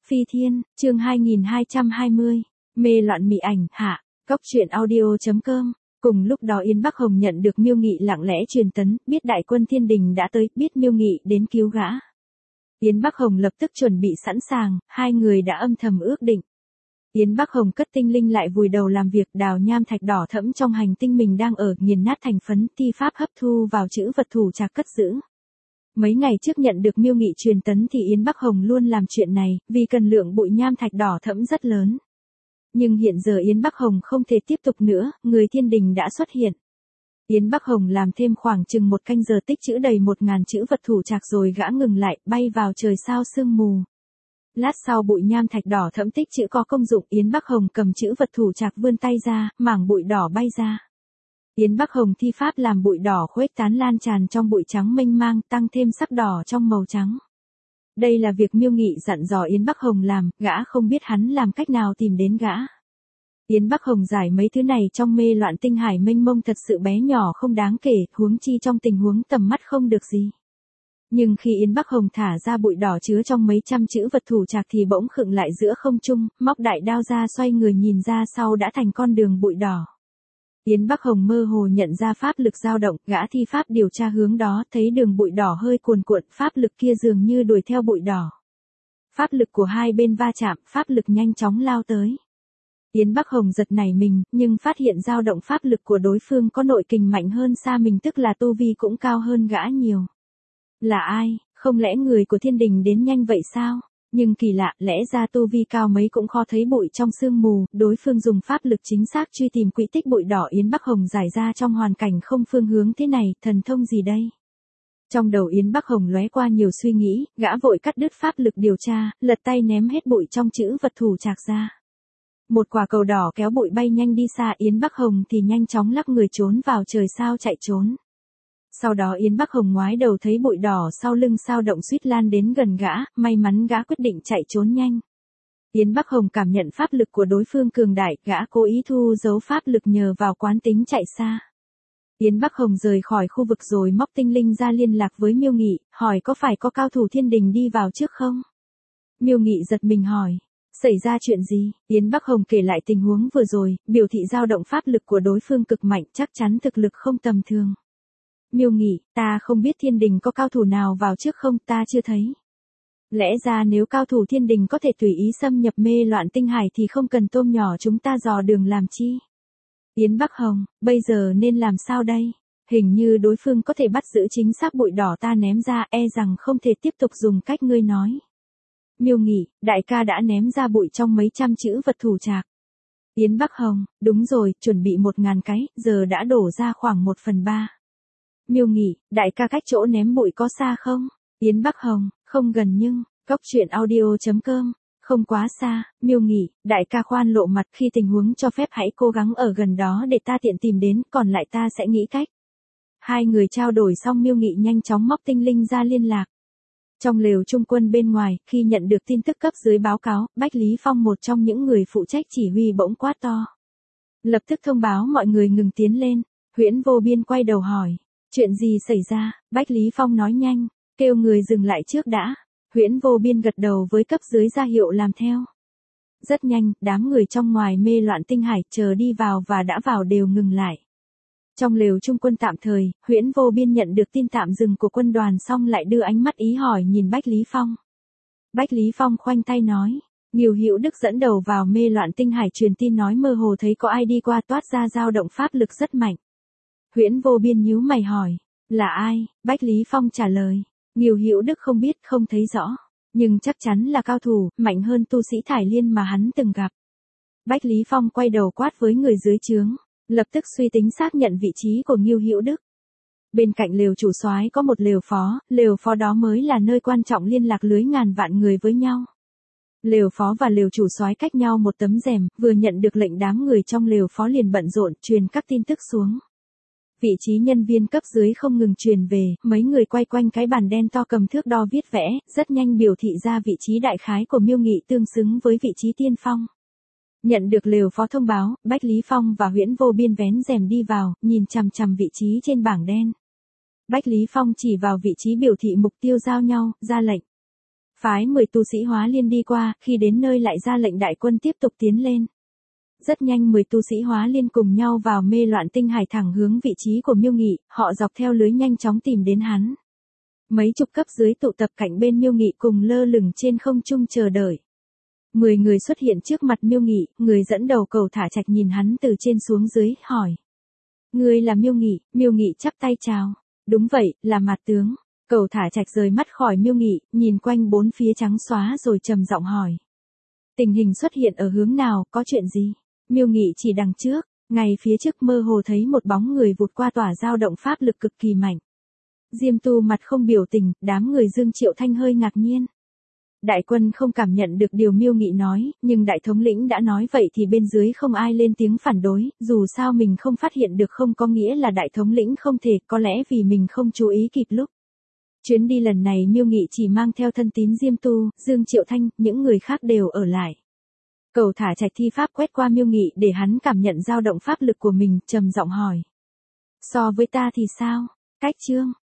Phi Thiên, chương 2220, mê loạn mị ảnh, hạ, Cốc truyện audio.com. Cùng lúc đó Yến Bắc Hồng nhận được Miêu Nghị lặng lẽ truyền tấn, biết đại quân thiên đình đã tới, biết Miêu Nghị đến cứu gã. Yến Bắc Hồng lập tức chuẩn bị sẵn sàng, hai người đã âm thầm ước định. Yến Bắc Hồng cất tinh linh lại vùi đầu làm việc đào nham thạch đỏ thẫm trong hành tinh mình đang ở, nghiền nát thành phấn, thi pháp hấp thu vào chữ vật thủ trạc cất giữ. Mấy ngày trước nhận được Miêu Nghị truyền tấn thì Yến Bắc Hồng luôn làm chuyện này, vì cần lượng bụi nham thạch đỏ thẫm rất lớn. Nhưng hiện giờ Yến Bắc Hồng không thể tiếp tục nữa, người thiên đình đã xuất hiện. Yến Bắc Hồng làm thêm khoảng chừng 1 canh giờ tích trữ đầy 1000 chữ vật thủ trạc rồi gã ngừng lại, bay vào trời sao sương mù. Lát sau bụi nham thạch đỏ thẫm tích trữ có công dụng, Yến Bắc Hồng cầm chữ vật thủ trạc vươn tay ra, mảng bụi đỏ bay ra. Yến Bắc Hồng thi pháp làm bụi đỏ khuếch tán lan tràn trong bụi trắng mênh mang, tăng thêm sắc đỏ trong màu trắng. Đây là việc Miêu Nghị dặn dò Yến Bắc Hồng làm, gã không biết hắn làm cách nào tìm đến gã. Yến Bắc Hồng giải mấy thứ này trong mê loạn tinh hải mênh mông thật sự bé nhỏ không đáng kể, huống chi trong tình huống tầm mắt không được gì. Nhưng khi Yến Bắc Hồng thả ra bụi đỏ chứa trong mấy trăm chữ vật thủ trạc thì bỗng khựng lại giữa không trung, móc đại đao ra xoay người nhìn ra sau đã thành con đường bụi đỏ. Yến Bắc Hồng mơ hồ nhận ra pháp lực dao động, gã thi pháp điều tra hướng đó, thấy đường bụi đỏ hơi cuồn cuộn, pháp lực kia dường như đuổi theo bụi đỏ. Pháp lực của hai bên va chạm, pháp lực nhanh chóng lao tới. Yến Bắc Hồng giật nảy mình, nhưng phát hiện dao động pháp lực của đối phương có nội kình mạnh hơn xa mình, tức là tu vi cũng cao hơn gã nhiều. Là ai, không lẽ người của thiên đình đến nhanh vậy sao? Nhưng kỳ lạ, lẽ ra tu vi cao mấy cũng khó thấy bụi trong sương mù, đối phương dùng pháp lực chính xác truy tìm quỹ tích bụi đỏ. Yến Bắc Hồng giải ra trong hoàn cảnh không phương hướng thế này, thần thông gì đây? Trong đầu Yến Bắc Hồng lóe qua nhiều suy nghĩ, gã vội cắt đứt pháp lực điều tra, lật tay ném hết bụi trong chữ vật thủ trạc ra. Một quả cầu đỏ kéo bụi bay nhanh đi xa, Yến Bắc Hồng thì nhanh chóng lắc người trốn vào trời sao chạy trốn. Sau đó Yến Bắc Hồng ngoái đầu thấy bụi đỏ sau lưng sao động suýt lan đến gần gã, may mắn gã quyết định chạy trốn nhanh. Yến Bắc Hồng cảm nhận pháp lực của đối phương cường đại, gã cố ý thu giấu pháp lực nhờ vào quán tính chạy xa. Yến Bắc Hồng rời khỏi khu vực rồi móc tinh linh ra liên lạc với Miêu Nghị, hỏi có phải có cao thủ thiên đình đi vào trước không? Miêu Nghị giật mình hỏi, xảy ra chuyện gì? Yến Bắc Hồng kể lại tình huống vừa rồi, biểu thị dao động pháp lực của đối phương cực mạnh, chắc chắn thực lực không tầm thường. Miêu Nghị, ta không biết thiên đình có cao thủ nào vào trước không, ta chưa thấy. Lẽ ra nếu cao thủ thiên đình có thể tùy ý xâm nhập mê loạn tinh hải thì không cần tôm nhỏ chúng ta dò đường làm chi. Yến Bắc Hồng, bây giờ nên làm sao đây? Hình như đối phương có thể bắt giữ chính xác bụi đỏ ta ném ra, e rằng không thể tiếp tục dùng cách ngươi nói. Miêu Nghị, đại ca đã ném ra bụi trong mấy trăm chữ vật thủ trạc. Yến Bắc Hồng, đúng rồi, chuẩn bị 1000 cái, giờ đã đổ ra khoảng 1/3. Miêu Nghị, đại ca cách chỗ ném bụi có xa không? Yến Bắc Hồng, không gần nhưng, Cốc truyện audio.com, không quá xa. Miêu Nghị, đại ca khoan lộ mặt, khi tình huống cho phép hãy cố gắng ở gần đó để ta tiện tìm đến, còn lại ta sẽ nghĩ cách. Hai người trao đổi xong Miêu Nghị nhanh chóng móc tinh linh ra liên lạc. Trong lều trung quân bên ngoài, khi nhận được tin tức cấp dưới báo cáo, Bách Lý Phong một trong những người phụ trách chỉ huy bỗng quát to. Lập tức thông báo mọi người ngừng tiến lên. Huyễn Vô Biên quay đầu hỏi. Chuyện gì xảy ra? Bách Lý Phong nói nhanh, kêu người dừng lại trước đã. Huyễn Vô Biên gật đầu với cấp dưới ra hiệu làm theo. Rất nhanh, đám người trong ngoài mê loạn tinh hải chờ đi vào và đã vào đều ngừng lại. Trong lều trung quân tạm thời, Huyễn Vô Biên nhận được tin tạm dừng của quân đoàn xong lại đưa ánh mắt ý hỏi nhìn Bách Lý Phong. Bách Lý Phong khoanh tay nói, Ngưu Hữu Đức dẫn đầu vào mê loạn tinh hải truyền tin nói mơ hồ thấy có ai đi qua toát ra dao động pháp lực rất mạnh. Huyễn Vô Biên nhíu mày hỏi, là ai? Bách Lý Phong trả lời, Ngưu Hữu Đức không biết, không thấy rõ, nhưng chắc chắn là cao thủ, mạnh hơn tu sĩ Thải Liên mà hắn từng gặp. Bách Lý Phong quay đầu quát với người dưới trướng, lập tức suy tính xác nhận vị trí của Ngưu Hữu Đức. Bên cạnh lều chủ soái có một lều phó đó mới là nơi quan trọng liên lạc lưới ngàn vạn người với nhau. Lều phó và lều chủ soái cách nhau một tấm rèm, vừa nhận được lệnh đám người trong lều phó liền bận rộn truyền các tin tức xuống. Vị trí nhân viên cấp dưới không ngừng truyền về, mấy người quay quanh cái bàn đen to cầm thước đo viết vẽ, rất nhanh biểu thị ra vị trí đại khái của Miêu Nghị tương xứng với vị trí tiên phong. Nhận được lều phó thông báo, Bách Lý Phong và Huyễn Vô Biên vén rèm đi vào, nhìn chằm chằm vị trí trên bảng đen. Bách Lý Phong chỉ vào vị trí biểu thị mục tiêu giao nhau, ra lệnh. Phái 10 tu sĩ Hóa Liên đi qua, khi đến nơi lại ra lệnh đại quân tiếp tục tiến lên. Rất nhanh 10 tu sĩ Hóa Liên cùng nhau vào mê loạn tinh hải thẳng hướng vị trí của Miêu Nghị, họ dọc theo lưới nhanh chóng tìm đến hắn. Mấy chục cấp dưới tụ tập cạnh bên Miêu Nghị cùng lơ lửng trên không trung chờ đợi. 10 người xuất hiện trước mặt Miêu Nghị, người dẫn đầu Cầu Thả Trạch nhìn hắn từ trên xuống dưới, hỏi. Ngươi là Miêu Nghị? Miêu Nghị chắp tay chào. Đúng vậy, là Mạt tướng. Cầu Thả Trạch rời mắt khỏi Miêu Nghị, nhìn quanh bốn phía trắng xóa rồi trầm giọng hỏi. Tình hình xuất hiện ở hướng nào, có chuyện gì? Miêu Nghị chỉ đằng trước, ngay phía trước mơ hồ thấy một bóng người vụt qua tỏa dao động pháp lực cực kỳ mạnh. Diêm Tu mặt không biểu tình, đám người Dương Triệu Thanh hơi ngạc nhiên. Đại quân không cảm nhận được điều Miêu Nghị nói, nhưng đại thống lĩnh đã nói vậy thì bên dưới không ai lên tiếng phản đối, dù sao mình không phát hiện được không có nghĩa là đại thống lĩnh không thể, có lẽ vì mình không chú ý kịp lúc. Chuyến đi lần này Miêu Nghị chỉ mang theo thân tín Diêm Tu, Dương Triệu Thanh, những người khác đều ở lại. Cầu Thả Trạch thi pháp quét qua Miêu Nghị để hắn cảm nhận dao động pháp lực của mình, trầm giọng hỏi. So với ta thì sao? Cách chương